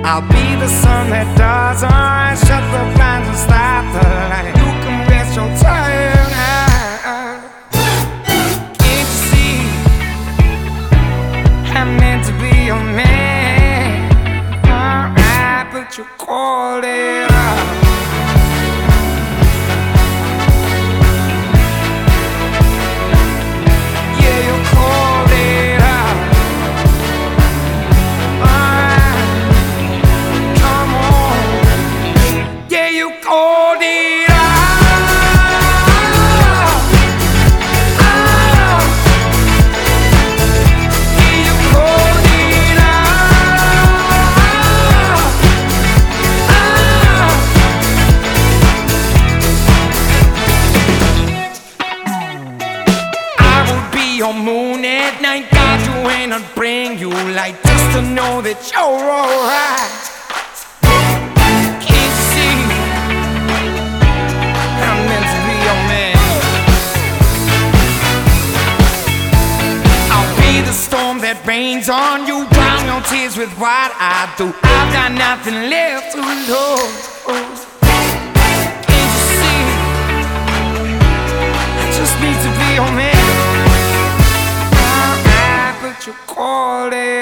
I'll be the sun that doesn't shut the blinds and stop the light. You can rest your tired eyes. Can't you see I'm meant to be your man? Alright, but you called it off. Yeah, you called it off. Alright, come on. Yeah, you called it off. Your moon at night, guide you and I'd bring you light, just to know that you're alright. Can't you see I'm meant to be your man? I'll be the storm that rains on you, drown your tears with what I do. I've got nothing left to lose. Can't you see I just need to be your man? You called it